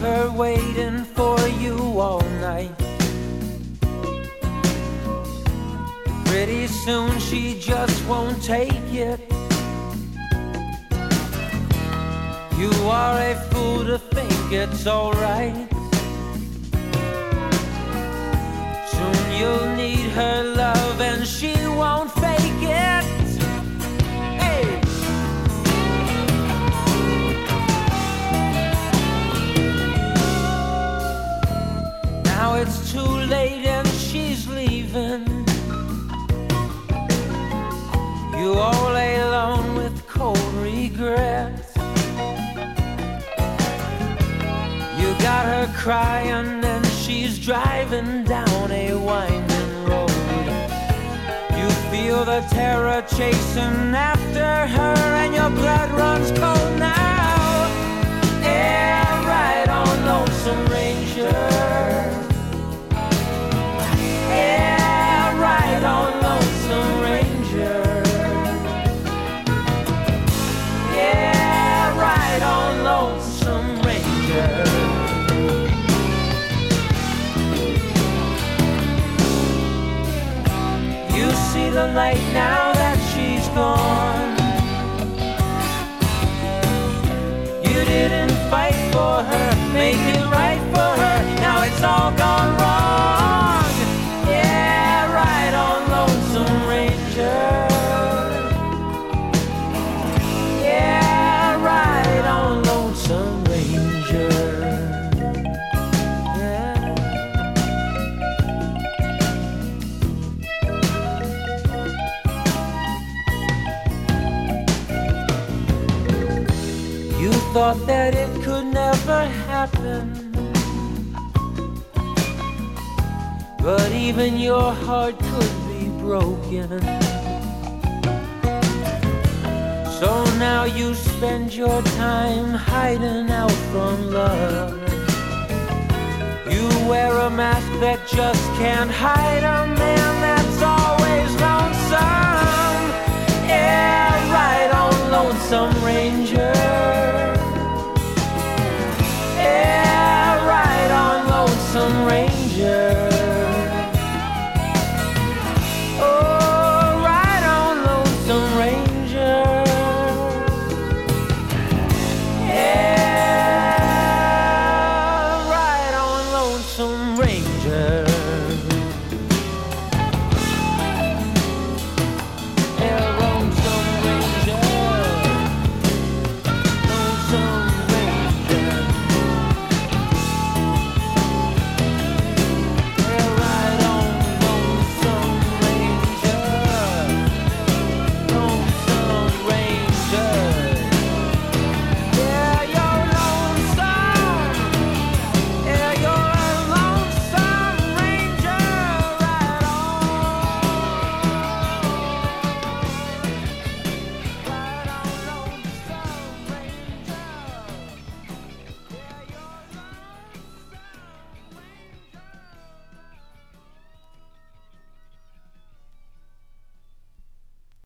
her waiting for you all night. Pretty soon she just won't take it. You are a fool to think it's alright. Soon you'll need her love and she won't fake it. Hey! Now it's too late and she's leaving. You all alone with cold regrets. You got her crying and she's driving down a winding road. You feel the terror chasing after her and your blood runs cold now. Yeah, right on Lonesome Ranger. Yeah, right on Lonesome Ranger. Yeah, right on Lonesome Ranger. You see the light now that she's gone. You didn't fight for her, make it right for her. Now it's all gone wrong. Yeah, right on Lonesome Ranger. Yeah, right on Lonesome Ranger. Yeah. You thought that it could never happen, but even your heart could be broken. So now you spend your time hiding out from love. You wear a mask that just can't hide a man